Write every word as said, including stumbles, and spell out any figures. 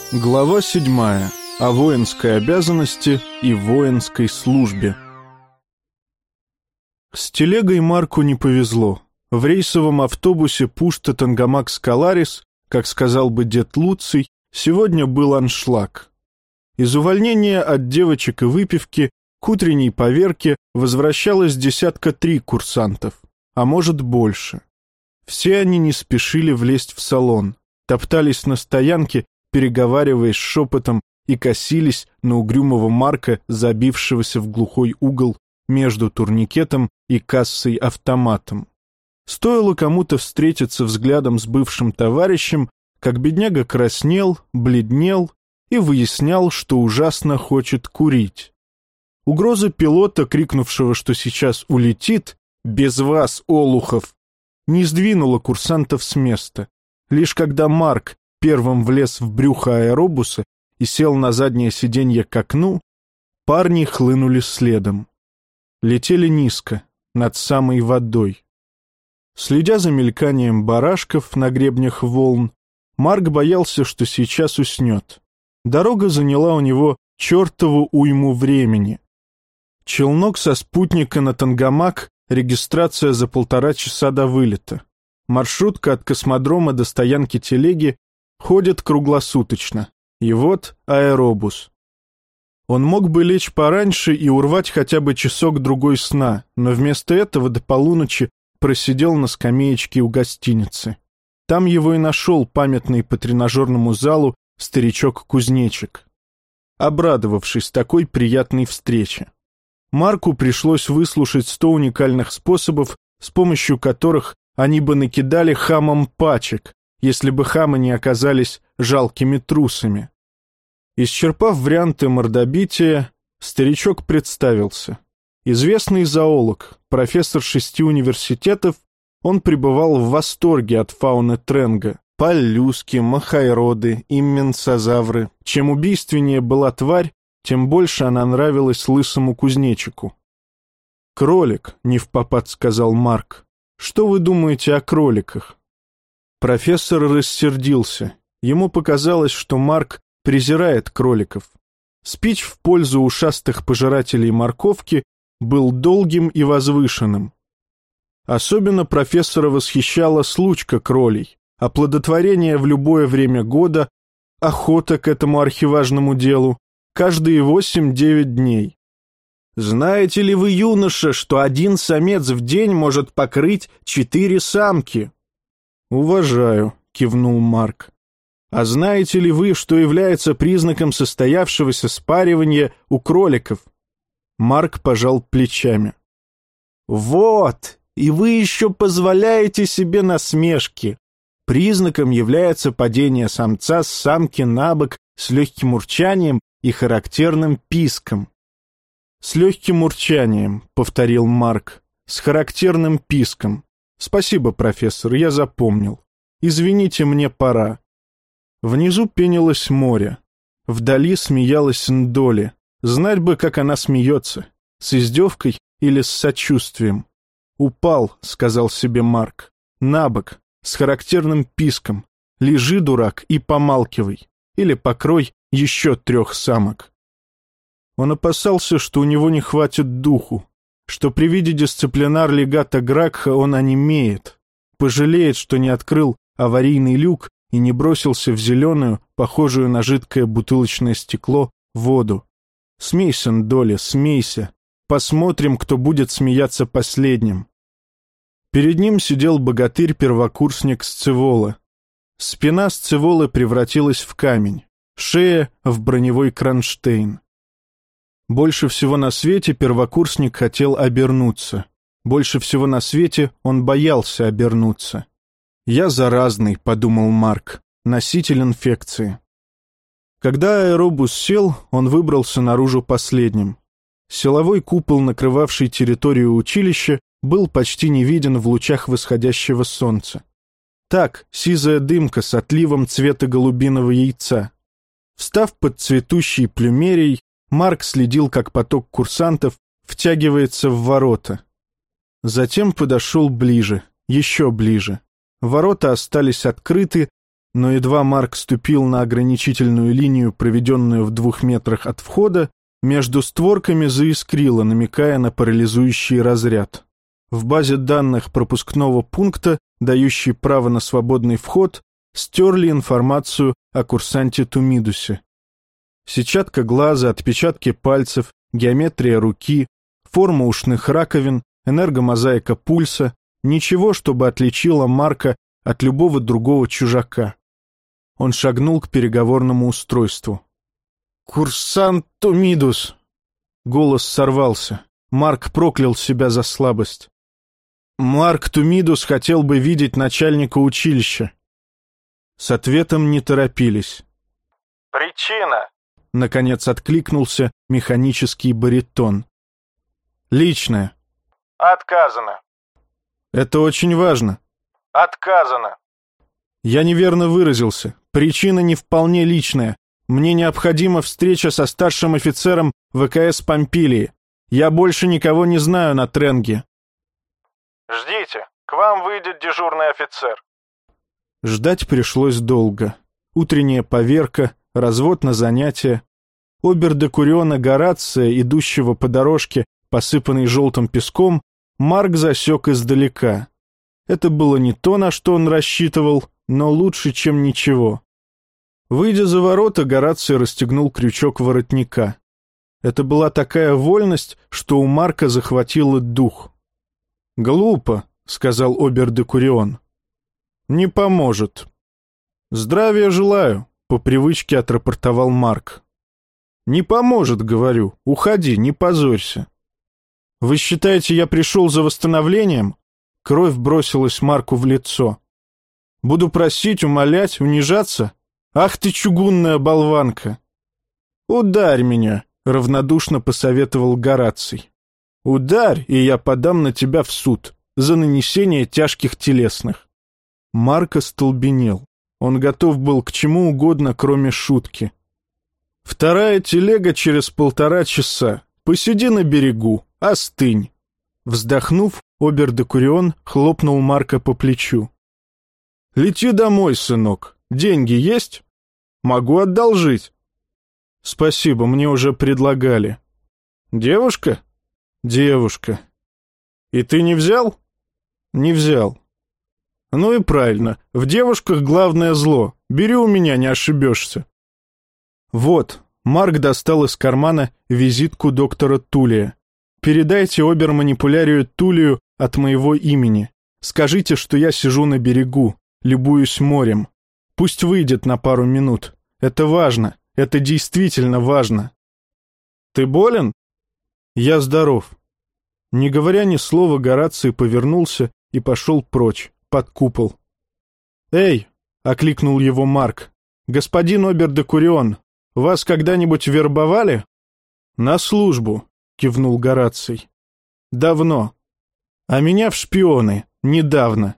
Глава седьмая. О воинской обязанности и воинской службе. С телегой Марку не повезло. В рейсовом автобусе Пушта-Тангамак-Скаларис, как сказал бы дед Луций, сегодня был аншлаг. Из увольнения от девочек и выпивки к утренней поверке возвращалось десятка три курсантов, а может больше. Все они не спешили влезть в салон, топтались на стоянке, переговариваясь шепотом, и косились на угрюмого Марка, забившегося в глухой угол между турникетом и кассой-автоматом. Стоило кому-то встретиться взглядом с бывшим товарищем, как бедняга краснел, бледнел и выяснял, что ужасно хочет курить. Угроза пилота, крикнувшего, что сейчас улетит, «Без вас, олухов!», не сдвинула курсантов с места. Лишь когда Марк первым влез в брюхо аэробуса и сел на заднее сиденье к окну, парни хлынули следом. Летели низко, над самой водой. Следя за мельканием барашков на гребнях волн, Марк боялся, что сейчас уснет. Дорога заняла у него чертову уйму времени. Челнок со спутника на Тангамак, регистрация за полтора часа до вылета. Маршрутка от космодрома до стоянки телеги ходит круглосуточно. И вот аэробус. Он мог бы лечь пораньше и урвать хотя бы часок-другой сна, но вместо этого до полуночи просидел на скамеечке у гостиницы. Там его и нашел памятный по тренажерному залу старичок-кузнечик, обрадовавшись такой приятной встрече. Марку пришлось выслушать сто уникальных способов, с помощью которых они бы накидали хамам пачек, если бы хамы не оказались жалкими трусами. Исчерпав варианты мордобития, старичок представился. Известный зоолог, профессор шести университетов, он пребывал в восторге от фауны Тренга. Поллюски, махайроды, имменсозавры. Чем убийственнее была тварь, тем больше она нравилась лысому кузнечику. «Кролик», — невпопад сказал Марк. «Что вы думаете о кроликах?» Профессор рассердился. Ему показалось, что Марк презирает кроликов. Спич в пользу ушастых пожирателей морковки был долгим и возвышенным. Особенно профессора восхищала случка кролей, оплодотворение в любое время года, охота к этому архиважному делу, каждые восемь-девять дней. «Знаете ли вы, юноша, что один самец в день может покрыть четыре самки?» «Уважаю», — кивнул Марк. «А знаете ли вы, что является признаком состоявшегося спаривания у кроликов?» Марк пожал плечами. «Вот, и вы еще позволяете себе насмешки. Признаком является падение самца с самки на бок с легким урчанием и характерным писком». «С легким урчанием», — повторил Марк, — «с характерным писком. Спасибо, профессор, я запомнил. Извините, мне пора». Внизу пенилось море. Вдали смеялась Ндоли. Знать бы, как она смеется. С издевкой или с сочувствием. «Упал», — сказал себе Марк. «На бок, с характерным писком. Лежи, дурак, и помалкивай. Или покрой еще трех самок». Он опасался, что у него не хватит духу, что при виде дисциплинар-легата Гракха он онемеет, пожалеет, что не открыл аварийный люк и не бросился в зеленую, похожую на жидкое бутылочное стекло, воду. «Смейся, Ндоли, смейся. Посмотрим, кто будет смеяться последним». Перед ним сидел богатырь-первокурсник Сцевола. Спина Сцеволы превратилась в камень, шея — в броневой кронштейн. Больше всего на свете первокурсник хотел обернуться. Больше всего на свете он боялся обернуться. «Я заразный», — подумал Марк, — «носитель инфекции». Когда аэробус сел, он выбрался наружу последним. Силовой купол, накрывавший территорию училища, был почти не виден в лучах восходящего солнца. Так, сизая дымка с отливом цвета голубиного яйца. Встав под цветущей плюмерией, Марк следил, как поток курсантов втягивается в ворота. Затем подошел ближе, еще ближе. Ворота остались открыты, Но едва Марк ступил на ограничительную линию, проведенную в двух метрах от входа, между створками заискрило, намекая на парализующий разряд. В базе данных пропускного пункта, дающей право на свободный вход, стерли информацию о курсанте Тумидусе. Сетчатка глаза, отпечатки пальцев, геометрия руки, форма ушных раковин, энергомозаика пульса — ничего, чтобы отличило Марка от любого другого чужака. Он шагнул к переговорному устройству. «Курсант Тумидус!» Голос сорвался. Марк проклял себя за слабость. Марк Тумидус хотел бы видеть начальника училища. С ответом не торопились. «Причина?» — наконец откликнулся механический баритон. «Личное». «Отказано». «Это очень важно». «Отказано». «Я неверно выразился. Причина не вполне личная. Мне необходима встреча со старшим офицером ВКС Помпилии. Я больше никого не знаю на Тренге». «Ждите, к вам выйдет дежурный офицер». Ждать пришлось долго. Утренняя поверка, развод на занятия. Обер-декуриона Горация, идущего по дорожке, посыпанной желтым песком, Марк засек издалека. Это было не то, на что он рассчитывал, но лучше, чем ничего. Выйдя за ворота, Гораций расстегнул крючок воротника. Это была такая вольность, что у Марка захватило дух. «Глупо», — сказал обер-декурион. «Не поможет». «Здравия желаю», — по привычке отрапортовал Марк. «Не поможет, говорю. Уходи, не позорься». «Вы считаете, я пришел за восстановлением?» Кровь бросилась Марку в лицо. «Буду просить, умолять, унижаться? Ах ты, чугунная болванка!» «Ударь меня», — равнодушно посоветовал Гораций. «Ударь, и я подам на тебя в суд за нанесение тяжких телесных». Марк остолбенел. Он готов был к чему угодно, кроме шутки. «Вторая телега через полтора часа. Посиди на берегу, остынь». Вздохнув, обер-декурион хлопнул Марка по плечу. «Лети домой, сынок. Деньги есть? Могу одолжить». «Спасибо, мне уже предлагали». «Девушка?» «Девушка». «И ты не взял?» «Не взял». «Ну и правильно. В девушках главное зло. Бери у меня, не ошибешься». «Вот», — Марк достал из кармана визитку доктора Тулия. «Передайте обер-манипулярию Тулию от моего имени. Скажите, что я сижу на берегу, любуюсь морем. Пусть выйдет на пару минут. Это важно. Это действительно важно». «Ты болен?» «Я здоров». Не говоря ни слова, Гораций повернулся и пошел прочь, под купол. «Эй!» — окликнул его Марк. «Господин обер-декурион, вас когда-нибудь вербовали?» «На службу», — кивнул Гораций. «Давно. А меня в шпионы. Недавно.